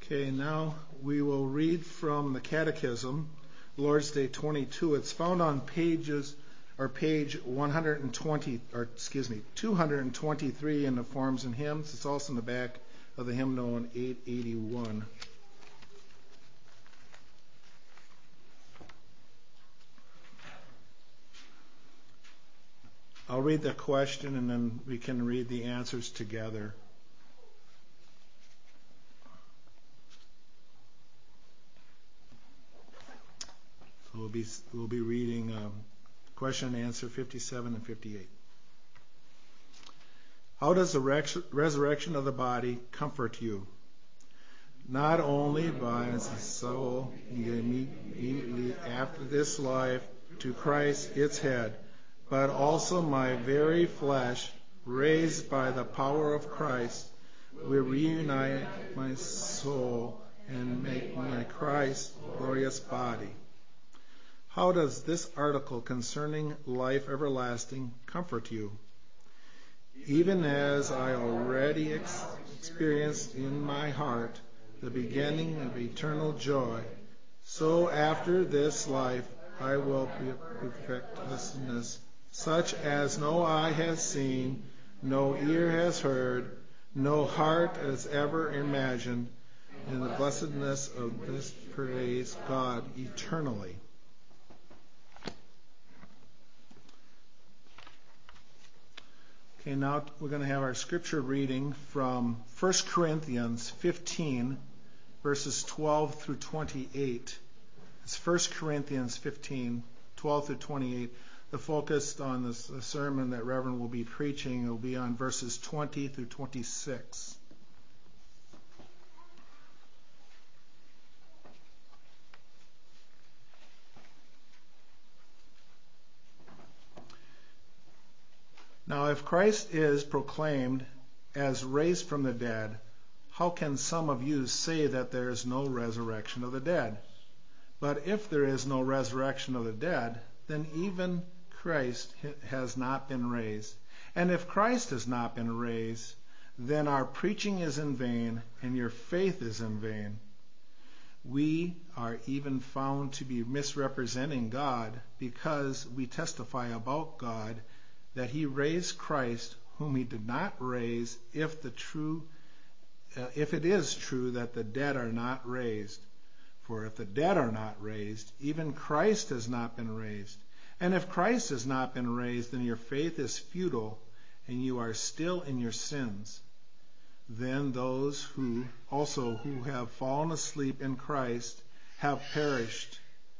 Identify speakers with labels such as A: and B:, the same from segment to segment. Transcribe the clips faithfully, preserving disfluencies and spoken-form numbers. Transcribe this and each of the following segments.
A: Okay, now we will read from the Catechism, Lord's Day twenty-two. It's found on pages or page one hundred twenty, or excuse me, two hundred twenty-three in the Forms and Hymns. It's also in the back of the hymnal in eight eighty-one. I'll read the question and then we can read the answers together. So we'll be we'll be reading um, question and answer fifty-seven and fifty-eight. How does the res- resurrection of the body comfort you? Not only by the soul immediately after this life to Christ its head, but also my very flesh, raised by the power of Christ, will reunite my soul and make my Christ's glorious body. How does this article concerning life everlasting comfort you? Even as I already ex- experienced in my heart the beginning of eternal joy, so after this life I will be perfectness, such as no eye has seen, no ear has heard, no heart has ever imagined, in the blessedness of this praise God eternally. Okay, now we're going to have our scripture reading from First Corinthians fifteen, verses twelve through twenty-eight. It's First Corinthians fifteen, twelve through twenty-eight. The focus on this the sermon that Reverend will be preaching will be on verses twenty through twenty-six. Now, if Christ is proclaimed as raised from the dead, how can some of you say that there is no resurrection of the dead? But if there is no resurrection of the dead, then even Christ has not been raised. And if Christ has not been raised, then our preaching is in vain, and your faith is in vain. We are even found to be misrepresenting God, because we testify about God that he raised Christ, whom he did not raise, if the true, uh, if it is true that the dead are not raised. For if the dead are not raised, even Christ has not been raised. And if Christ has not been raised, then your faith is futile, and you are still in your sins. Then those who also who have fallen asleep in Christ have perished.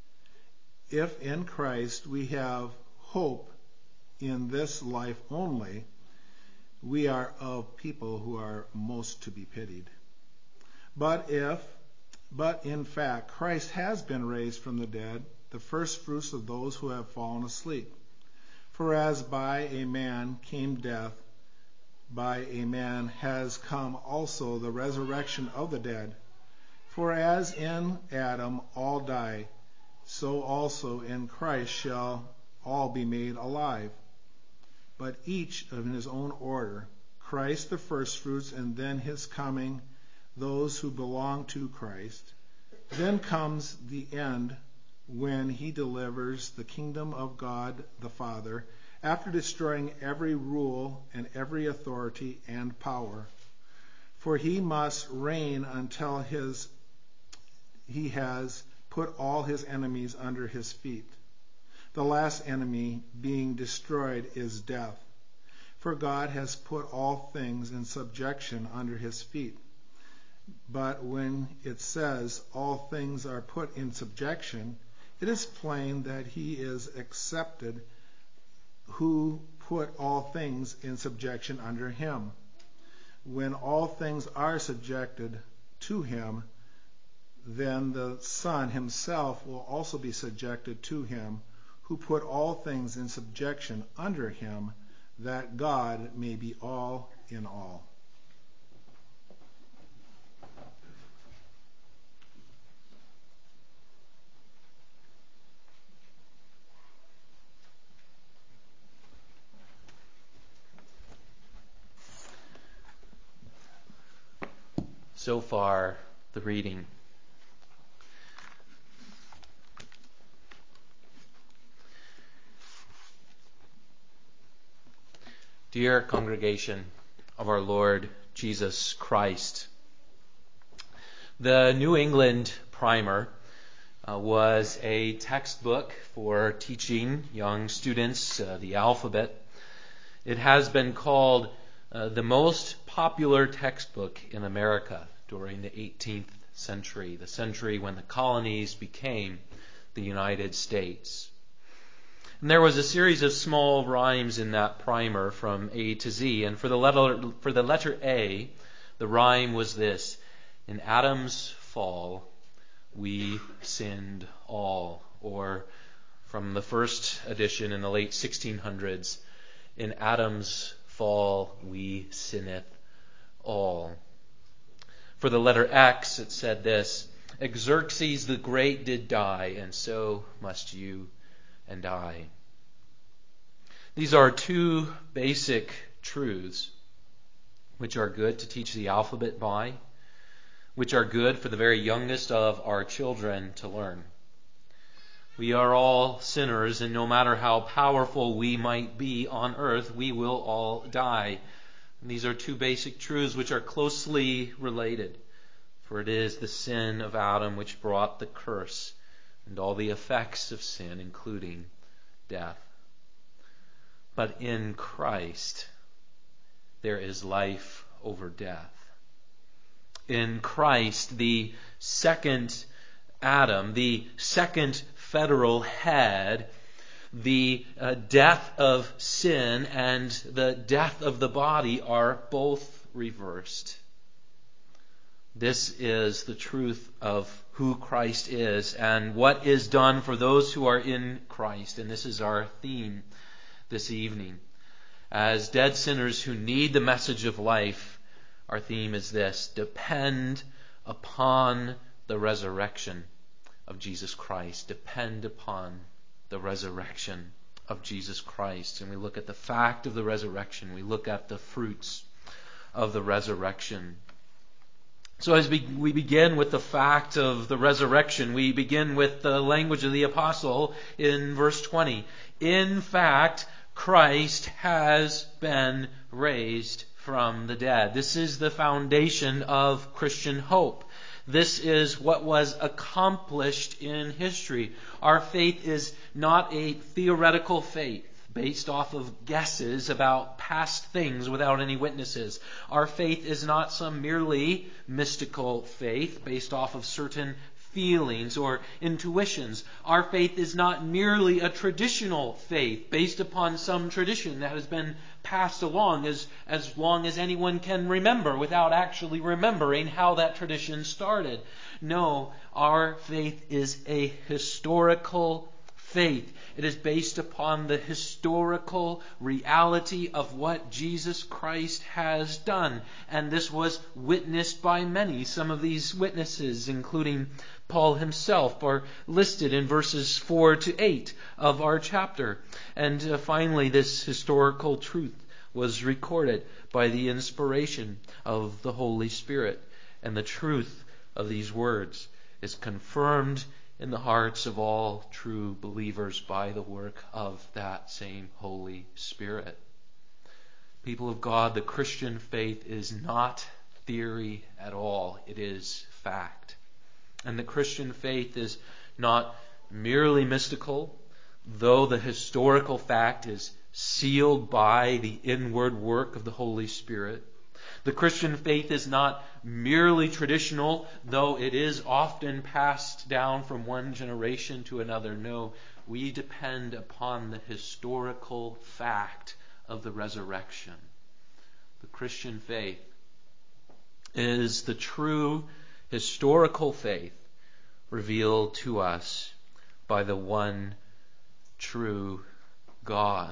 A: If in Christ we have hope in this life only, we are of people who are most to be pitied. But if, but in fact, Christ has been raised from the dead, the first fruits of those who have fallen asleep. For as by a man came death, by a man has come also the resurrection of the dead. For as in Adam all die, so also in Christ shall all be made alive. But each in his own order, Christ the firstfruits, and then his coming, those who belong to Christ. Then comes the end, when he delivers the kingdom of God the Father, after destroying every rule and every authority and power. For he must reign until his he has put all his enemies under his feet. The last enemy being destroyed is death. For God has put all things in subjection under his feet. But when it says all things are put in subjection, it is plain that he is accepted who put all things in subjection under him. When all things are subjected to him, then the Son himself will also be subjected to him, who put all things in subjection under him, that God may be all in all.
B: So far, the reading. Dear congregation of our Lord Jesus Christ, the New England Primer uh, was a textbook for teaching young students uh, the alphabet. It has been called uh, the most popular textbook in America during the eighteenth century, the century when the colonies became the United States. And there was a series of small rhymes in that primer from A to Z, and for the letter for the letter A, the rhyme was this: in Adam's fall, we sinned all. Or from the first edition in the late sixteen hundreds, in Adam's fall, we sinneth all. For the letter X, it said this: Xerxes the Great did die, and so must you and I. These are two basic truths which are good to teach the alphabet by, which are good for the very youngest of our children to learn. We are all sinners, and no matter how powerful we might be on earth, we will all die. And these are two basic truths which are closely related, for it is the sin of Adam which brought the curse and all the effects of sin, including death. But in Christ, there is life over death. In Christ, the second Adam, the second federal head, the uh, death of sin and the death of the body are both reversed. This is the truth of who Christ is and what is done for those who are in Christ. And this is our theme this evening. As dead sinners who need the message of life, our theme is this: depend upon the resurrection of Jesus Christ. Depend upon the resurrection of Jesus Christ. And we look at the fact of the resurrection. We look at the fruits of the resurrection. So as we begin with the fact of the resurrection, we begin with the language of the apostle in verse twenty. In fact, Christ has been raised from the dead. This is the foundation of Christian hope. This is what was accomplished in history. Our faith is not a theoretical faith based off of guesses about past things without any witnesses. Our faith is not some merely mystical faith based off of certain feelings or intuitions. Our faith is not merely a traditional faith based upon some tradition that has been passed along as, as long as anyone can remember without actually remembering how that tradition started. No, our faith is a historical faith. It is based upon the historical reality of what Jesus Christ has done. And this was witnessed by many. Some of these witnesses, including Paul himself, are listed in verses four to eight of our chapter. And uh, finally, this historical truth was recorded by the inspiration of the Holy Spirit. And the truth of these words is confirmed in the hearts of all true believers by the work of that same Holy Spirit. People of God, the Christian faith is not theory at all. It is fact. And the Christian faith is not merely mystical, though the historical fact is sealed by the inward work of the Holy Spirit. The Christian faith is not merely traditional, though it is often passed down from one generation to another. No, we depend upon the historical fact of the resurrection. The Christian faith is the true historical faith revealed to us by the one true God.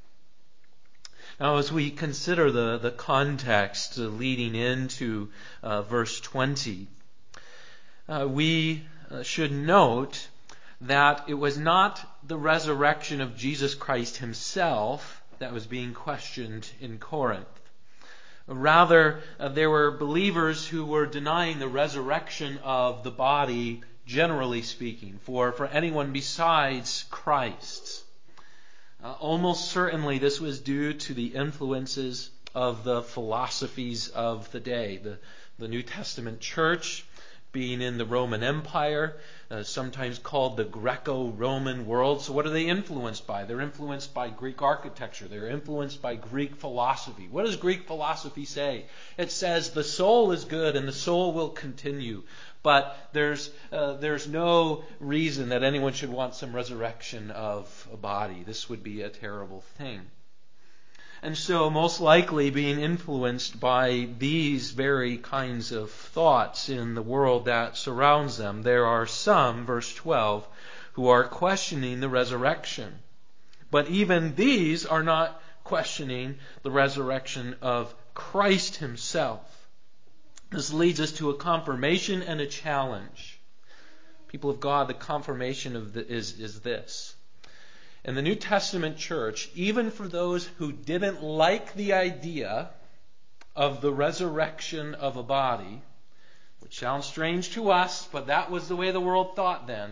B: Now, as we consider the, the context leading into uh, verse twenty, uh, we uh, should note that it was not the resurrection of Jesus Christ himself that was being questioned in Corinth, Rather, uh, there were believers who were denying the resurrection of the body, generally speaking, for, for anyone besides Christ. Uh, almost certainly this was due to the influences of the philosophies of the day. The, the New Testament church being in the Roman Empire, uh, sometimes called the Greco-Roman world. So what are they influenced by? They're influenced by Greek architecture. They're influenced by Greek philosophy. What does Greek philosophy say? It says the soul is good and the soul will continue. But there's uh, there's no reason that anyone should want some resurrection of a body. This would be a terrible thing. And so most likely being influenced by these very kinds of thoughts in the world that surrounds them, there are some, verse twelve, who are questioning the resurrection. But even these are not questioning the resurrection of Christ himself. This leads us to a confirmation and a challenge. People of God, the confirmation of the, is, is this. In the New Testament church, even for those who didn't like the idea of the resurrection of a body, which sounds strange to us, but that was the way the world thought then,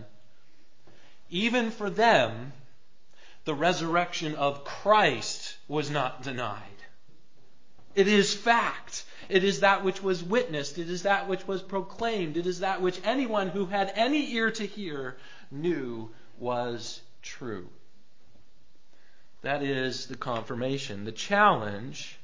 B: even for them, the resurrection of Christ was not denied. It is fact. It is that which was witnessed. It is that which was proclaimed. It is that which anyone who had any ear to hear knew was true. That is the confirmation. The challenge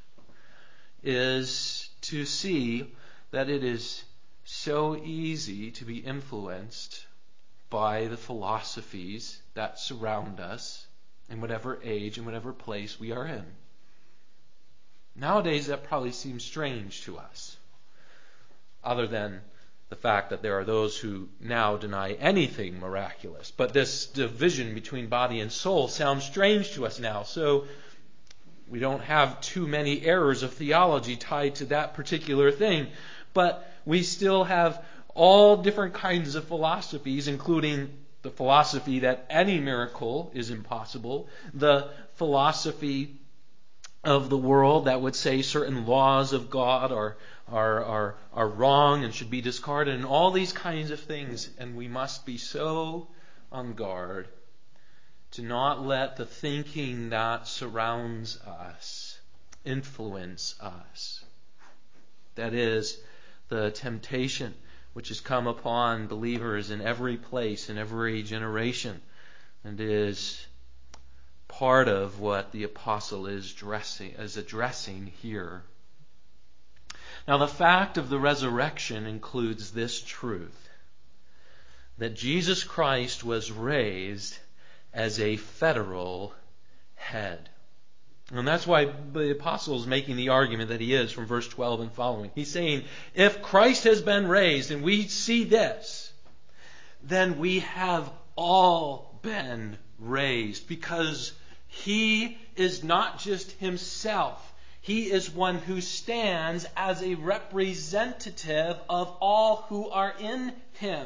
B: is to see that it is so easy to be influenced by the philosophies that surround us in whatever age and whatever place we are in. Nowadays, that probably seems strange to us, other than the fact that there are those who now deny anything miraculous. But this division between body and soul sounds strange to us now, so we don't have too many errors of theology tied to that particular thing. But we still have all different kinds of philosophies, including the philosophy that any miracle is impossible, the philosophy of the world that would say certain laws of God are, are, are, are wrong and should be discarded, and all these kinds of things. And we must be so on guard to not let the thinking that surrounds us influence us. That is, the temptation which has come upon believers in every place, in every generation, and is part of what the apostle is addressing, is addressing here. Now, the fact of the resurrection includes this truth, that Jesus Christ was raised as a federal head. And that's why the apostle is making the argument that he is from verse twelve and following. He's saying, if Christ has been raised and we see this, then we have all been raised, because he is not just himself. He is one who stands as a representative of all who are in him.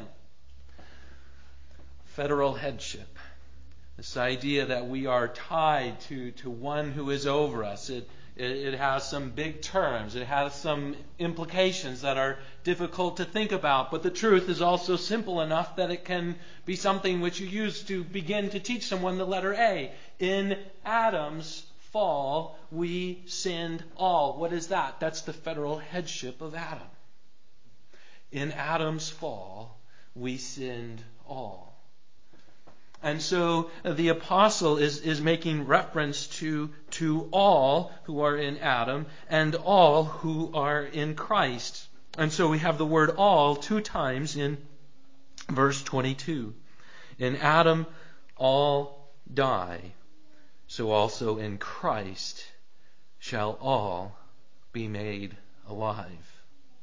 B: Federal headship. This idea that we are tied to, to one who is over us. It, it, it has some big terms. It has some implications that are difficult to think about. But the truth is also simple enough that it can be something which you use to begin to teach someone the letter A. In Adam's fall, we sinned all. What is that? That's the federal headship of Adam. In Adam's fall, we sinned all. And so the apostle is, is making reference to, to all who are in Adam and all who are in Christ. And so we have the word all two times in verse twenty-two. In Adam all die, so also in Christ shall all be made alive.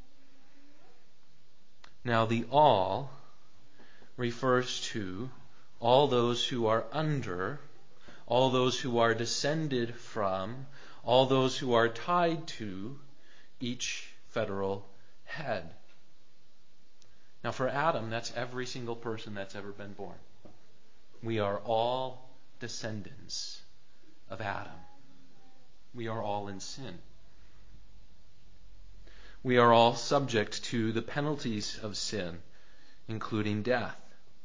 B: Now the all refers to all those who are under, all those who are descended from, all those who are tied to each federal head. Now for Adam, that's every single person that's ever been born. We are all descendants of Adam. We are all in sin. we are all subject to the penalties of sin, including death.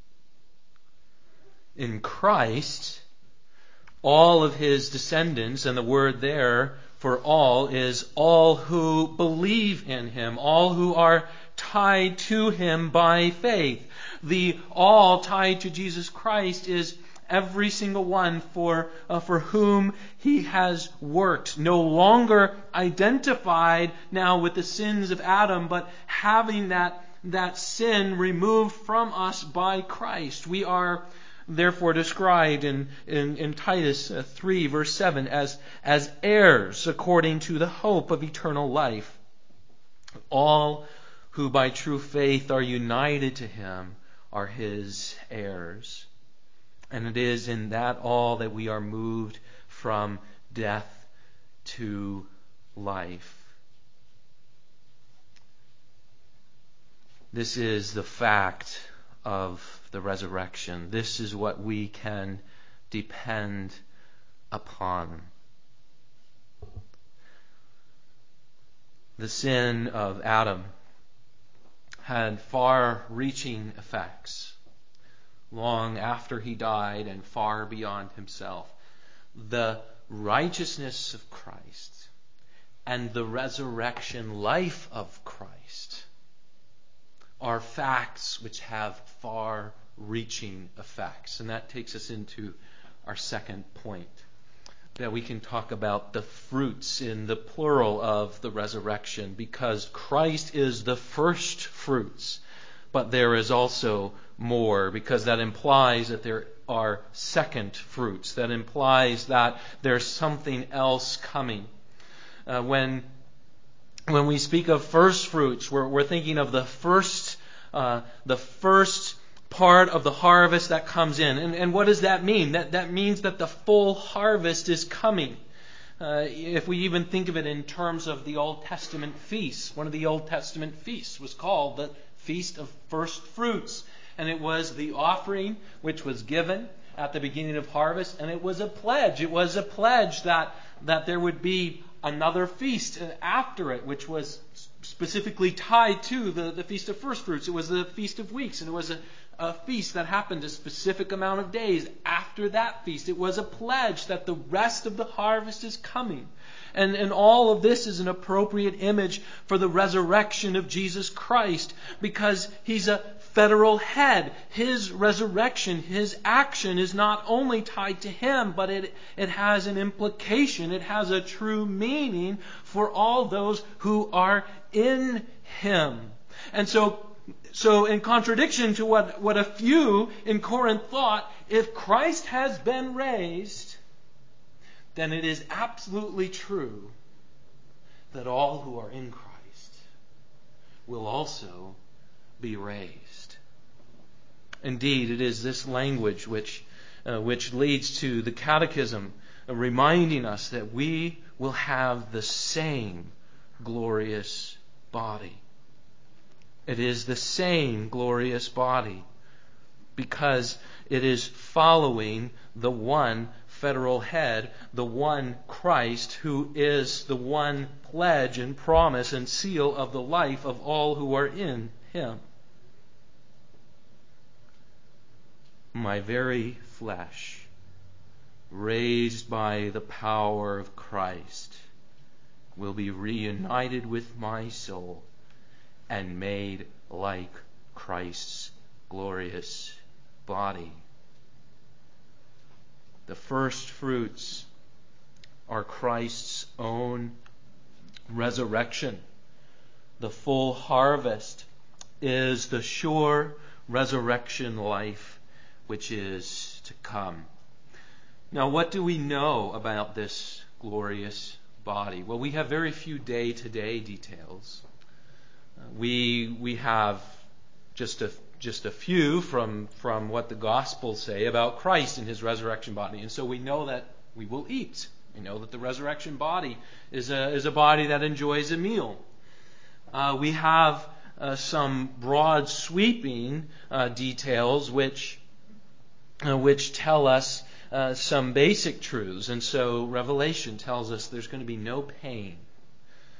B: In Christ, all of his descendants, and the word there for all is all who believe in him, all who are tied to him by faith. The all tied to Jesus Christ is every single one for uh, for whom he has worked, no longer identified now with the sins of Adam, but having that that sin removed from us by Christ. We are therefore described in, in, in Titus three, verse seven, as, as heirs according to the hope of eternal life. All who by true faith are united to him are his heirs. And it is in that all that we are moved from death to life. This is the fact of the resurrection. This is what we can depend upon. The sin of Adam had far-reaching effects long after he died and far beyond himself. The righteousness of Christ and the resurrection life of Christ are facts which have far-reaching effects. And that takes us into our second point, that we can talk about the fruits in the plural of the resurrection, because Christ is the first fruits, but there is also more, because that implies that there are second fruits. That implies that there's something else coming. Uh, when when we speak of first fruits, we're, we're thinking of the first uh, the first part of the harvest that comes in. And, and what does that mean? That that means that the full harvest is coming. Uh, if we even think of it in terms of the Old Testament feasts, one of the Old Testament feasts was called the Feast of First Fruits. And it was the offering which was given at the beginning of harvest, and it was a pledge. It was a pledge that, that there would be another feast after it, which was specifically tied to the, the Feast of First Fruits. It was the Feast of Weeks, and it was a, a feast that happened a specific amount of days after that feast. It was a pledge that the rest of the harvest is coming. And, and all of this is an appropriate image for the resurrection of Jesus Christ, because he's a federal head. His resurrection, his action is not only tied to him, but it, it has an implication. It has a true meaning for all those who are in him. And so, so in contradiction to what, what a few in Corinth thought, if Christ has been raised, then it is absolutely true that all who are in Christ will also be raised. Indeed, it is this language which uh, which leads to the Catechism uh, reminding us that we will have the same glorious body. It is the same glorious body because it is following the one federal head, the one Christ, who is the one pledge and promise and seal of the life of all who are in him. My very flesh, raised by the power of Christ, will be reunited with my soul and made like Christ's glorious body. The first fruits are Christ's own resurrection. The full harvest is the sure resurrection life which is to come. Now, what do we know about this glorious body? Well, we have very few day-to-day details. Uh, we we have just a just a few from from what the Gospels say about Christ and his resurrection body, and so we know that we will eat. We know that the resurrection body is a is a body that enjoys a meal. Uh, we have uh, some broad, sweeping uh, details which. Uh, which tell us uh, some basic truths. And so Revelation tells us there's going to be no pain.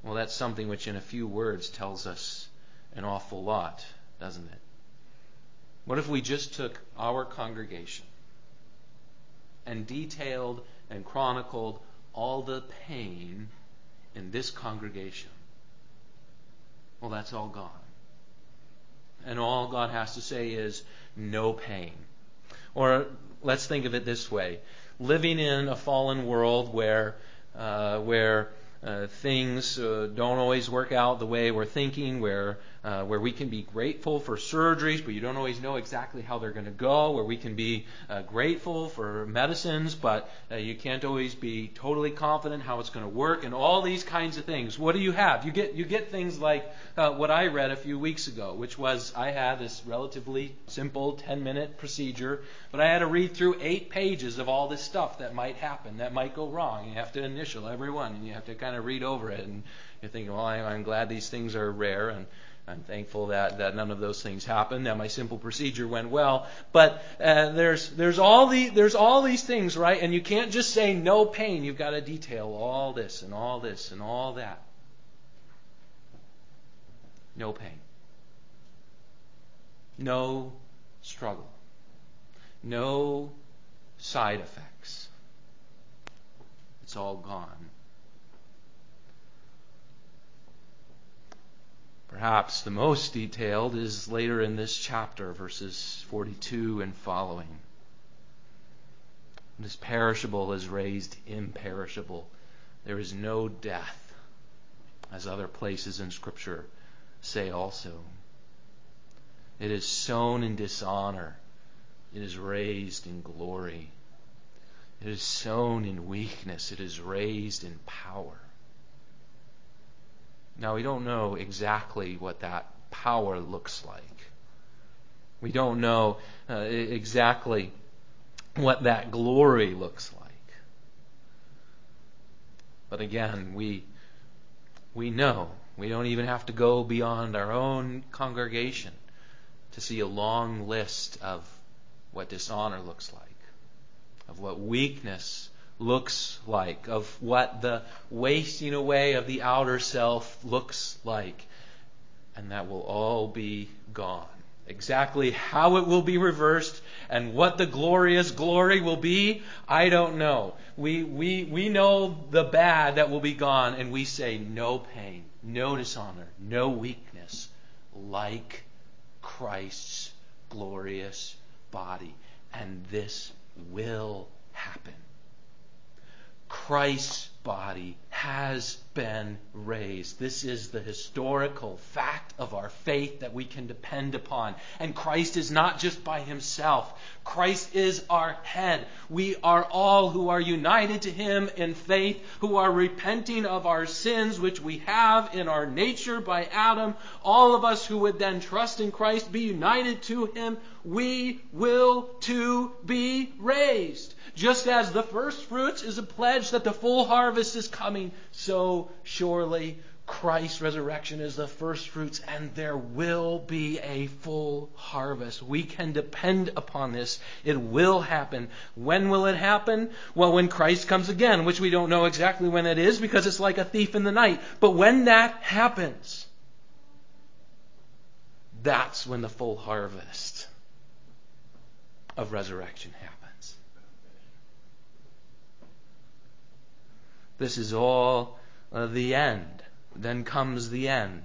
B: Well, that's something which in a few words tells us an awful lot, doesn't it? What if we just took our congregation and detailed and chronicled all the pain in this congregation? Well, that's all gone. And all God has to say is, no pain. Or let's think of it this way. Living in a fallen world where uh, where uh, things uh, don't always work out the way we're thinking, where uh, where we can be grateful for surgeries, but you don't always know exactly how they're going to go, where we can be uh, grateful for medicines, but uh, you can't always be totally confident how it's going to work, and all these kinds of things. What do you have? You get you get things like uh, what I read a few weeks ago, which was I had this relatively simple ten-minute procedure, but I had to read through eight pages of all this stuff that might happen, that might go wrong. You have to initial every one, and you have to kind of read over it, and you're thinking, well, I'm glad these things are rare, and I'm thankful that, that none of those things happened, that my simple procedure went well. But uh, there's there's all the there's all these things, right? And you can't just say no pain. You've got to detail all this and all this and all that. No pain. No struggle. No side effects. It's all gone. Perhaps the most detailed is later in this chapter, verses forty-two and following. This perishable is raised imperishable. There is no death, as other places in Scripture say also. It is sown in dishonor. It is raised in glory. It is sown in weakness. It is raised in power. Now, we don't know exactly what that power looks like. We don't know uh, exactly what that glory looks like. But again, we we know. We don't even have to go beyond our own congregation to see a long list of what dishonor looks like, of what weakness looks like, of what the wasting away of the outer self looks like. And that will all be gone. Exactly how it will be reversed and what the glorious glory will be, I don't know. We we we know the bad that will be gone, and we say no pain, no dishonor, no weakness, like Christ's glorious body. And this will happen. Christ's body has been raised. This is the historical fact of our faith that we can depend upon. And Christ is not just by himself. Christ is our head. We are all who are united to him in faith, who are repenting of our sins, which we have in our nature by Adam. All of us who would then trust in Christ, be united to him, we will too be raised. Just as the first fruits is a pledge that the full harvest is coming, so surely Christ's resurrection is the first fruits, and there will be a full harvest. We can depend upon this. It will happen. When will it happen? Well, when Christ comes again, which we don't know exactly when it is because it's like a thief in the night. But when that happens, that's when the full harvest of resurrection happens. This is all uh, the end. Then comes the end.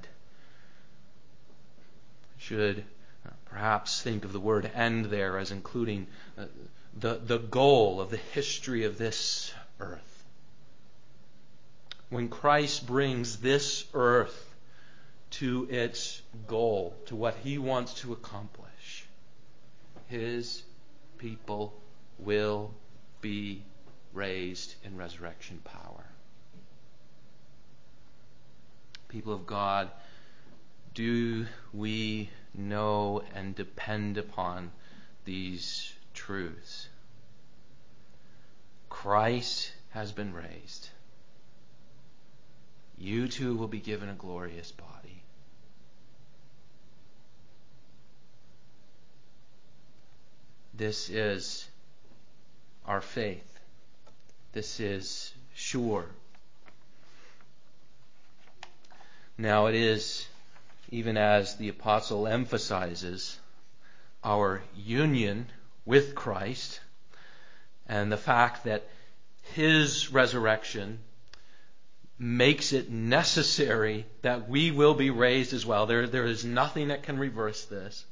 B: Should uh, perhaps think of the word end there as including uh, the, the goal of the history of this earth. When Christ brings this earth to its goal, to what he wants to accomplish, his people will be raised in resurrection power. People of God, do we know and depend upon these truths? Christ has been raised. You too will be given a glorious body. This is our faith. This is sure. Now it is, even as the apostle emphasizes, our union with Christ and the fact that his resurrection makes it necessary that we will be raised as well. There, there is nothing that can reverse this.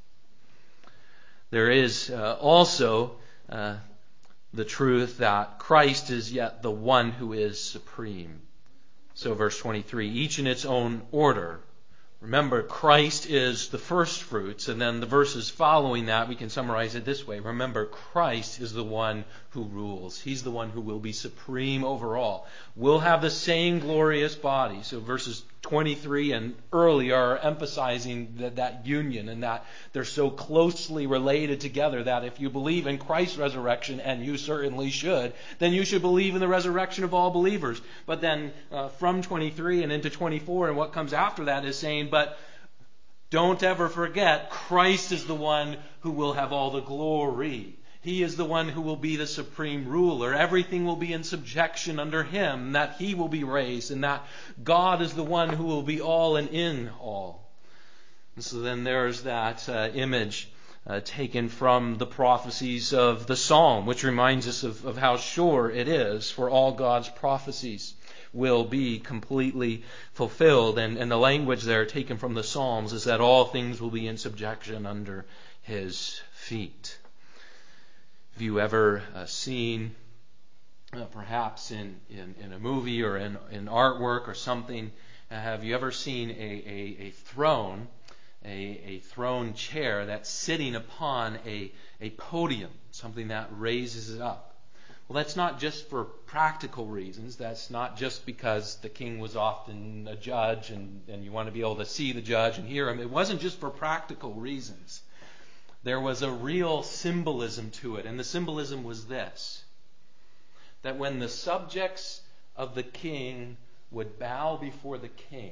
B: There is uh, also uh, the truth that Christ is yet the one who is supreme. So verse twenty-three, each in its own order. Remember, Christ is the first fruits, and then the verses following that, we can summarize it this way. Remember, Christ is the one who rules. He's the one who will be supreme over all. We'll have the same glorious body. So verses twenty-three and earlier are emphasizing that, that union and that they're so closely related together that if you believe in Christ's resurrection, and you certainly should, then you should believe in the resurrection of all believers. But then uh, from twenty-three and into twenty-four and what comes after that is saying, but don't ever forget, Christ is the one who will have all the glory. He is the one who will be the supreme ruler. Everything will be in subjection under him, that he will be raised, and that God is the one who will be all and in all. And so then there's that uh, image uh, taken from the prophecies of the Psalm, which reminds us of, of how sure it is for all God's prophecies will be completely fulfilled. And, and the language there taken from the Psalms is that all things will be in subjection under his feet. Have you ever uh, seen, uh, perhaps in, in, in a movie or in, in artwork or something, uh, have you ever seen a, a, a throne, a, a throne chair that's sitting upon a, a podium, something that raises it up? Well, that's not just for practical reasons. That's not just because the king was often a judge and, and you want to be able to see the judge and hear him. It wasn't just for practical reasons. There was a real symbolism to it. And the symbolism was this: that when the subjects of the king would bow before the king,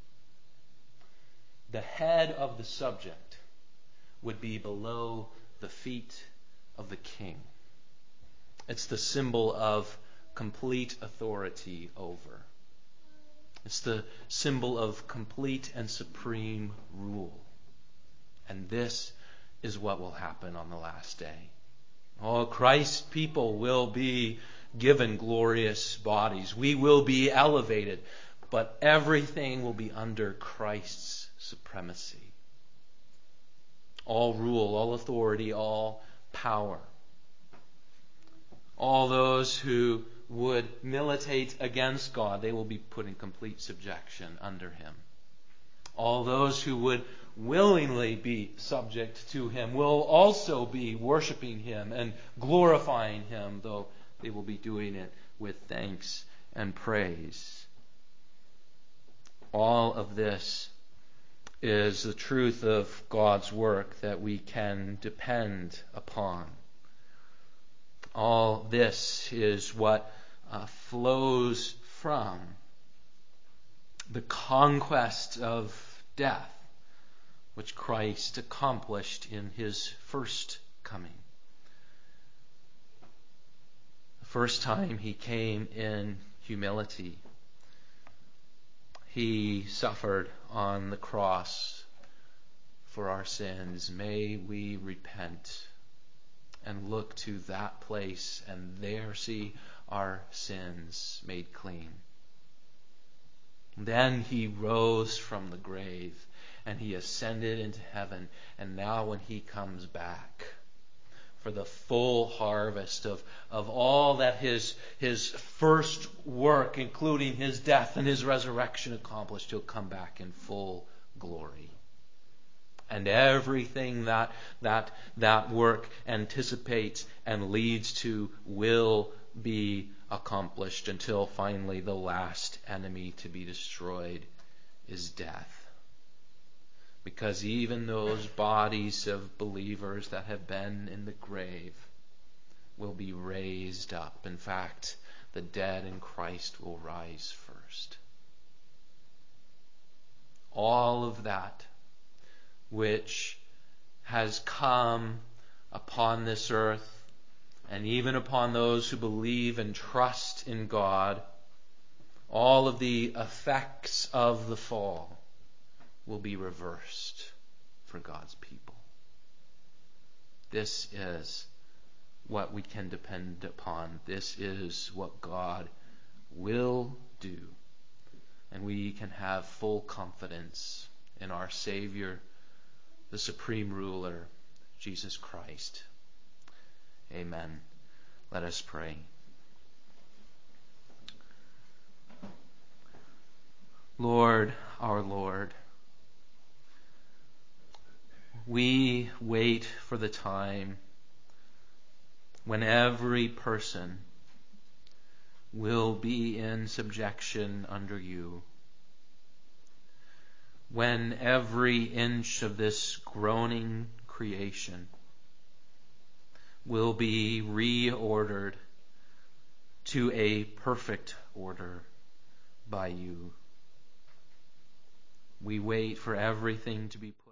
B: the head of the subject would be below the feet of the king. It's the symbol of complete authority over. It's the symbol of complete and supreme rule. And this is what will happen on the last day. Oh, Christ's people will be given glorious bodies. We will be elevated, but everything will be under Christ's supremacy. All rule, all authority, all power. All those who would militate against God, they will be put in complete subjection under him. All those who would willingly be subject to him will also be worshiping him and glorifying him, though they will be doing it with thanks and praise. All of this is the truth of God's work that we can depend upon. All this is what uh, flows from the conquest of death, which Christ accomplished in his first coming. The first time he came in humility. He suffered on the cross for our sins. May we repent and look to that place and there see our sins made clean. Then he rose from the grave and he ascended into heaven. And now when he comes back for the full harvest of, of all that his, his first work, including his death and his resurrection, accomplished, he'll come back in full glory. And everything that that that work anticipates and leads to will be accomplished until finally the last enemy to be destroyed is death. Because even those bodies of believers that have been in the grave will be raised up. In fact, the dead in Christ will rise first. All of that which has come upon this earth, and even upon those who believe and trust in God, all of the effects of the fall will be reversed for God's people. This is what we can depend upon. This is what God will do. And we can have full confidence in our Savior, the supreme ruler, Jesus Christ. Amen. Let us pray. Lord, our Lord, we wait for the time when every person will be in subjection under you, when every inch of this groaning creation will be reordered to a perfect order by you. We wait for everything to be